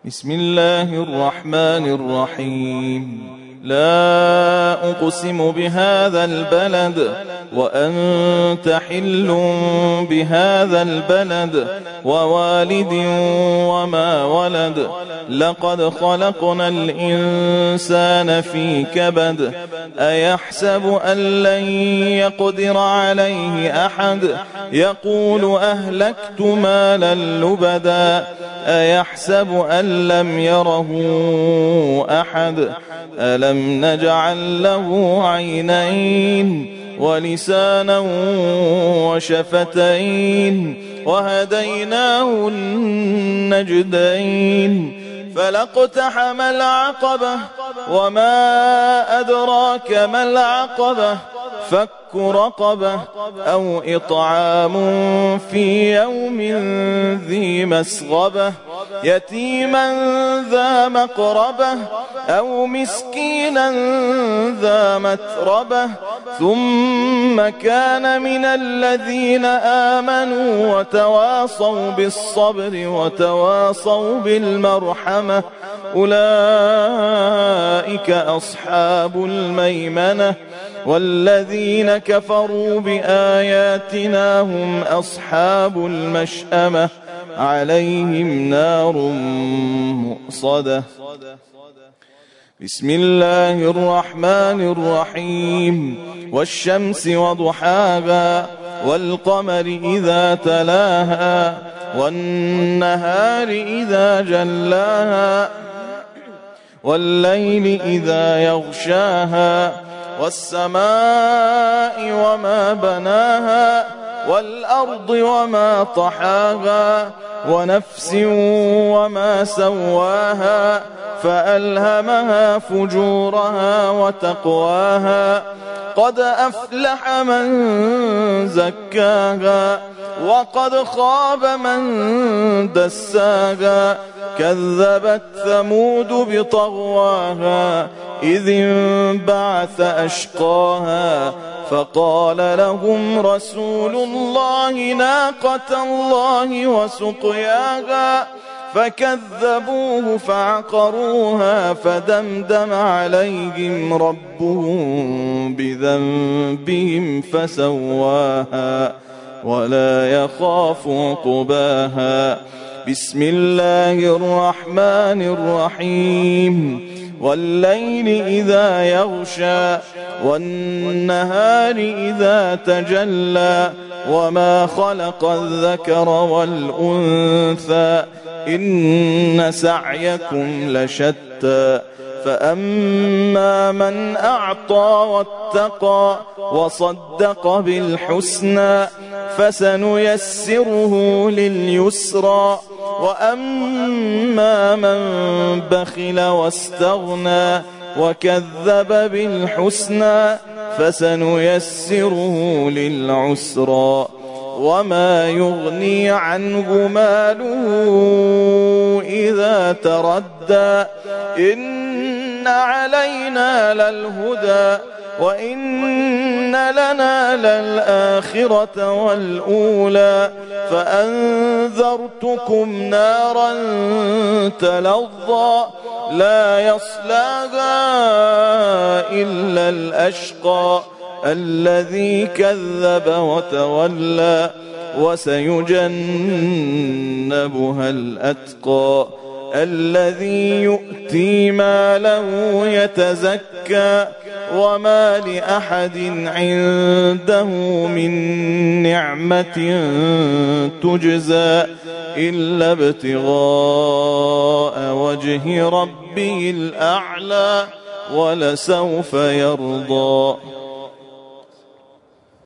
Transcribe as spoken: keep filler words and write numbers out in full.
بسم الله الرحمن الرحيم. لا أقسم بهذا البلد وأنت حل بهذا البلد ووالد وما ولد لقد خلقنا الإنسان في كبد أيحسب أن لن يقدر عليه أحد يقول أهلكت مالا لبدا أيحسب أن لم يره أحد ألم نجعل له عينين ولسانا وشفتين وهديناه النجدين فلاقتحم العقبة وما أدراك ما العقبة فك رقبة أو إطعام في يوم ذي مسغبة يتيما ذا مقربة أو مسكينا ذا متربة ثم كان من الذين آمنوا وتواصوا بالصبر وتواصوا بالمرحمة أولئك أصحاب الميمنة والذين كفروا بآياتنا هم أصحاب المشأمة عليهم نار مؤصدة. بسم الله الرحمن الرحيم. والشمس وضحاها والقمر إذا تلاها والنهار إذا جلاها والليل إذا يغشاها والسماء وما بناها والأرض وما طحاها ونفس وما سواها فألهمها فجورها وتقواها قد أفلح من زكاها وقد خاب من دساها كذبت ثمود بطغواها إذ انبعث أشقاها فقال لهم رسول الله ناقة الله وسقياها فكذبوه فعقروها فدمدم عليهم ربهم بذنبهم فسواها ولا يخاف عقباها. بسم الله الرحمن الرحيم. والليل إذا يغشى والنهار إذا تجلى وما خلق الذكر والأنثى إن سعيكم لشتى فأما من أعطى واتقى وصدق بالحسنى فسنيسره لليسرى وأما من بخل واستغنى وكذب بالحسنى فسنيسره للعسرى وما يغني عنه ماله إذا تردى إن علينا للهدى وإن لنا للآخرة والأولى فأنذرتكم نارا تلظى لا يصلاها إلا الأشقى الذي كذب وتولى وسيجنبها الأتقى الذي يؤتي ماله يتزكى وما لأحد عنده من نعمة تجزى إلا ابتغاء وجه ربه الأعلى ولسوف يرضى.